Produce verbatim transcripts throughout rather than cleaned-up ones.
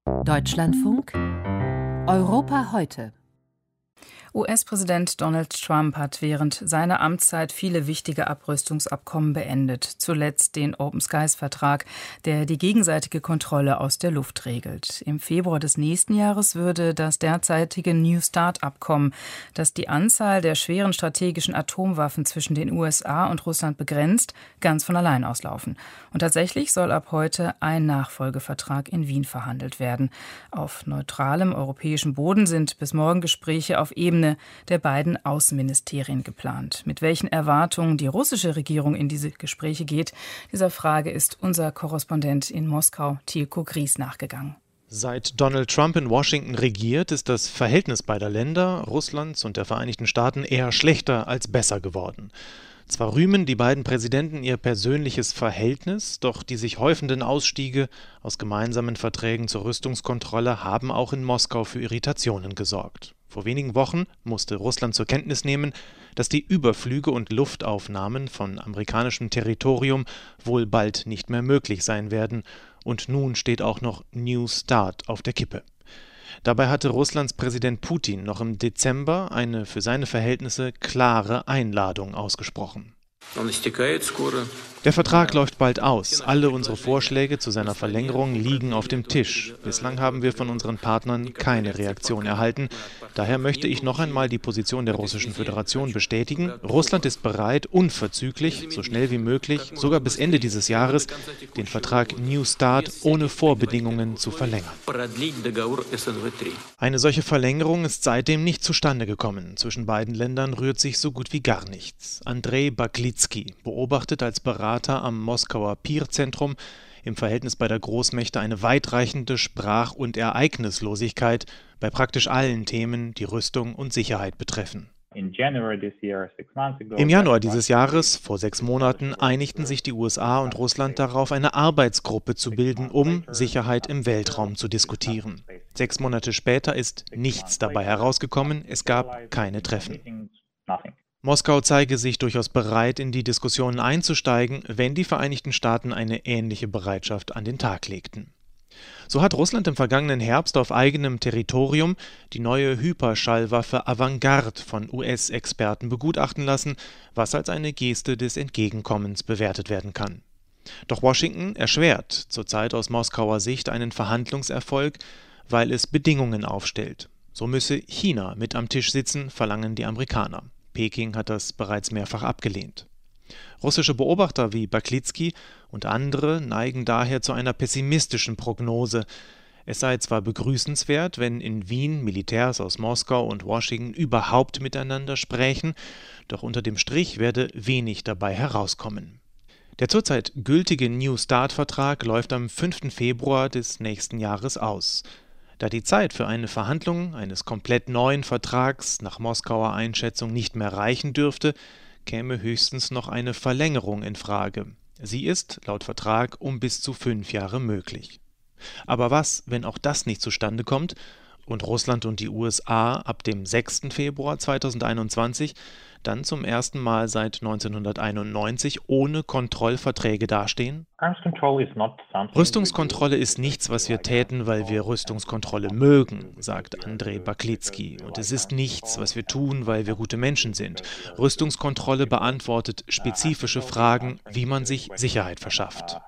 Deutschlandfunk Europa heute. U S-Präsident Donald Trump hat während seiner Amtszeit viele wichtige Abrüstungsabkommen beendet. Zuletzt den Open Skies-Vertrag, der die gegenseitige Kontrolle aus der Luft regelt. Im Februar des nächsten Jahres würde das derzeitige New Start-Abkommen, das die Anzahl der schweren strategischen Atomwaffen zwischen den U S A und Russland begrenzt, ganz von allein auslaufen. Und tatsächlich soll ab heute ein Nachfolgevertrag in Wien verhandelt werden. Auf neutralem europäischem Boden sind bis morgen Gespräche auf Ebene der beiden Außenministerien geplant. Mit welchen Erwartungen die russische Regierung in diese Gespräche geht, dieser Frage ist unser Korrespondent in Moskau, Tilko Gries, nachgegangen. Seit Donald Trump in Washington regiert, ist das Verhältnis beider Länder, Russlands und der Vereinigten Staaten, eher schlechter als besser geworden. Zwar rühmen die beiden Präsidenten ihr persönliches Verhältnis, doch die sich häufenden Ausstiege aus gemeinsamen Verträgen zur Rüstungskontrolle haben auch in Moskau für Irritationen gesorgt. Vor wenigen Wochen musste Russland zur Kenntnis nehmen, dass die Überflüge und Luftaufnahmen von amerikanischem Territorium wohl bald nicht mehr möglich sein werden. Und nun steht auch noch New Start auf der Kippe. Dabei hatte Russlands Präsident Putin noch im Dezember eine für seine Verhältnisse klare Einladung ausgesprochen. Der Vertrag läuft bald aus. Alle unsere Vorschläge zu seiner Verlängerung liegen auf dem Tisch. Bislang haben wir von unseren Partnern keine Reaktion erhalten. Daher möchte ich noch einmal die Position der Russischen Föderation bestätigen. Russland ist bereit, unverzüglich, so schnell wie möglich, sogar bis Ende dieses Jahres, den Vertrag New Start ohne Vorbedingungen zu verlängern. Eine solche Verlängerung ist seitdem nicht zustande gekommen. Zwischen beiden Ländern rührt sich so gut wie gar nichts. Andrei Baklitsky beobachtet als Berater am Moskauer Pir-Zentrum im Verhältnis beider Großmächte eine weitreichende Sprach- und Ereignislosigkeit bei praktisch allen Themen, die Rüstung und Sicherheit betreffen. Im Januar dieses Jahres, vor sechs Monaten, einigten sich die U S A und Russland darauf, eine Arbeitsgruppe zu bilden, um Sicherheit im Weltraum zu diskutieren. Sechs Monate später ist nichts dabei herausgekommen, es gab keine Treffen. Moskau zeige sich durchaus bereit, in die Diskussionen einzusteigen, wenn die Vereinigten Staaten eine ähnliche Bereitschaft an den Tag legten. So hat Russland im vergangenen Herbst auf eigenem Territorium die neue Hyperschallwaffe Avangard von U S-Experten begutachten lassen, was als eine Geste des Entgegenkommens bewertet werden kann. Doch Washington erschwert zurzeit aus Moskauer Sicht einen Verhandlungserfolg, weil es Bedingungen aufstellt. So müsse China mit am Tisch sitzen, verlangen die Amerikaner. Peking hat das bereits mehrfach abgelehnt. Russische Beobachter wie Baklitsky und andere neigen daher zu einer pessimistischen Prognose. Es sei zwar begrüßenswert, wenn in Wien Militärs aus Moskau und Washington überhaupt miteinander sprächen, doch unter dem Strich werde wenig dabei herauskommen. Der zurzeit gültige New Start-Vertrag läuft am fünften Februar des nächsten Jahres aus. Da die Zeit für eine Verhandlung eines komplett neuen Vertrags nach Moskauer Einschätzung nicht mehr reichen dürfte, käme höchstens noch eine Verlängerung in Frage. Sie ist, laut Vertrag, um bis zu fünf Jahre möglich. Aber was, wenn auch das nicht zustande kommt und Russland und die U S A ab dem sechsten Februar zweitausendeinundzwanzig dann zum ersten Mal seit neunzehnhunderteinundneunzig ohne Kontrollverträge dastehen? Rüstungskontrolle ist nichts, was wir täten, weil wir Rüstungskontrolle mögen, sagt Andrei Baklitsky. Und es ist nichts, was wir tun, weil wir gute Menschen sind. Rüstungskontrolle beantwortet spezifische Fragen, wie man sich Sicherheit verschafft.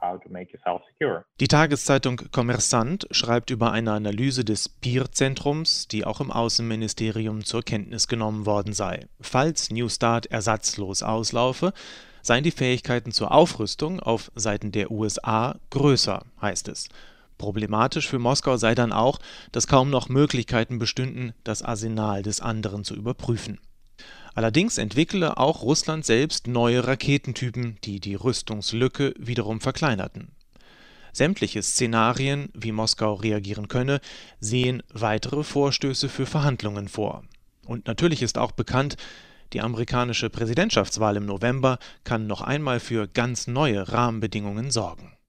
Die Tageszeitung Kommersant schreibt über eine Analyse des Pir-Zentrums, die auch im Außenministerium zur Kenntnis genommen worden sei. Falls New Start ersatzlos auslaufe, seien die Fähigkeiten zur Aufrüstung auf Seiten der U S A größer, heißt es. Problematisch für Moskau sei dann auch, dass kaum noch Möglichkeiten bestünden, das Arsenal des anderen zu überprüfen. Allerdings entwickle auch Russland selbst neue Raketentypen, die die Rüstungslücke wiederum verkleinerten. Sämtliche Szenarien, wie Moskau reagieren könne, sehen weitere Vorstöße für Verhandlungen vor. Und natürlich ist auch bekannt, die amerikanische Präsidentschaftswahl im November kann noch einmal für ganz neue Rahmenbedingungen sorgen.